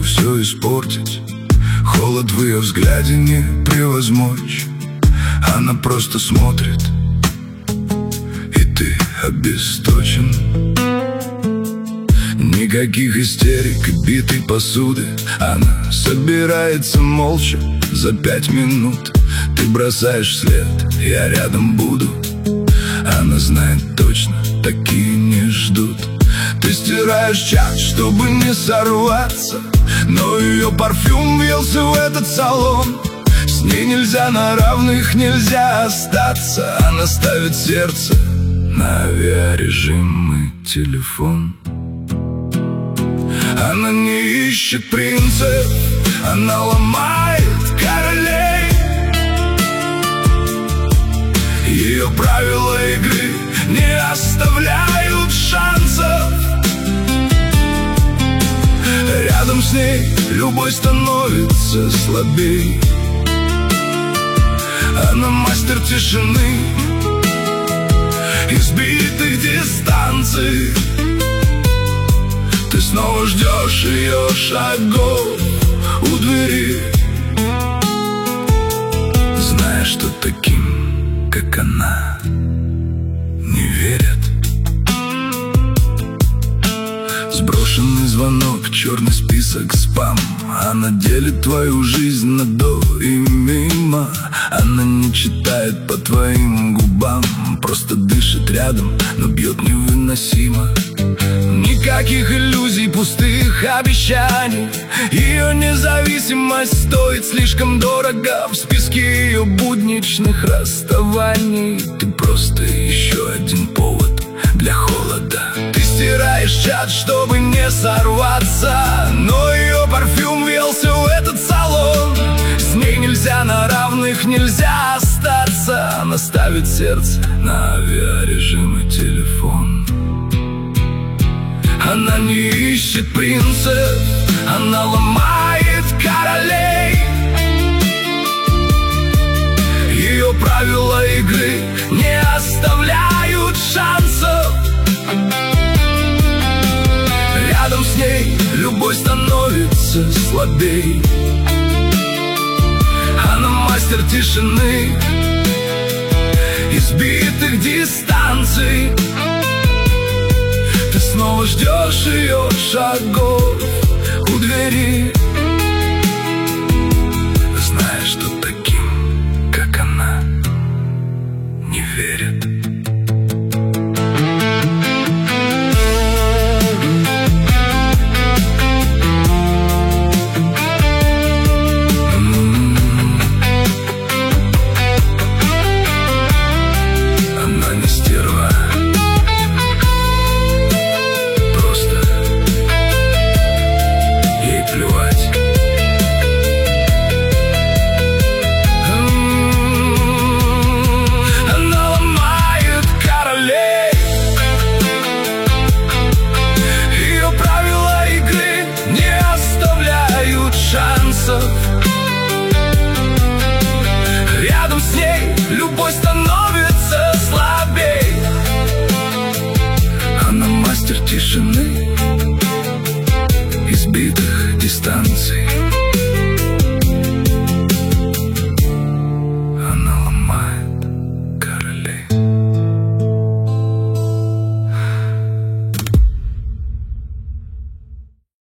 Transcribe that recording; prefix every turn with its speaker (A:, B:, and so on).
A: чтобы все испортить. Холод в ее взгляде не превозмочь. Она просто смотрит, и ты обесточен. Никаких истерик и битой посуды. Она собирается молча за 5 минут. Ты бросаешь след, я рядом буду. Она знает точно, такие не ждут. Ты стираешь чат, чтобы не сорваться, но ее парфюм вился в этот салон. С ней нельзя на равных, нельзя остаться. Она ставит сердце на авиарежим и телефон. Она не ищет принцев, она ломает королей. Ее правила игры не оставляют шансов. Рядом с ней любой становится слабей. Она мастер тишины, избитых дистанций. Ты снова ждешь ее шагов у двери, зная, что таким, как она, не верят. Сброшенный звонок, черный список, спам. Она делит твою жизнь на до и мимо. Она не читает по твоим губам, просто дышит рядом, но бьет невыносимо. Никаких иллюзий, пустых обещаний. Ее независимость стоит слишком дорого в списке ее будничных расставаний. Ты просто еще один повод для холода. Ты стираешь чат, чтобы не сорваться, но ее парфюм вился в этот салон. С ней нельзя на равных, нельзя остаться. Она ставит сердце на авиарежим и телефон. Она не ищет принцев, она ломает королей. Ее правила игры не оставляют шансов. Рядом с ней любой становится слабей. Она мастер тишины, избитых дистанций. Ты снова ждешь ее шагов у двери, зная, что таким, как она, не верят. Она не стерва, плевать. Она ломает королей. Ее правила игры не оставляют шансов. Рядом с ней любой становится